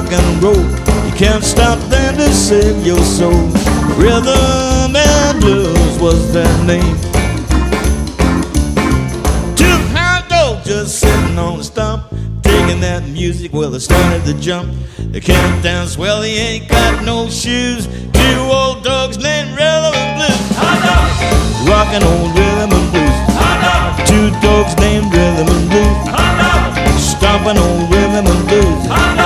and roll. You can't stop them to save your soul. Rhythm and blues was their name. Two hound dogs just sitting on the stump, taking that music, well, they started to jump. They can't dance, well, they ain't got no shoes. Two old dogs named Rhythm and Blues. Hot dogs! Rockin' old Rhythm and Blues. Hot dogs! Two dogs named Rhythm and Blues. Hot dogs! Stompin' old Rhythm and Blues. Hot dogs!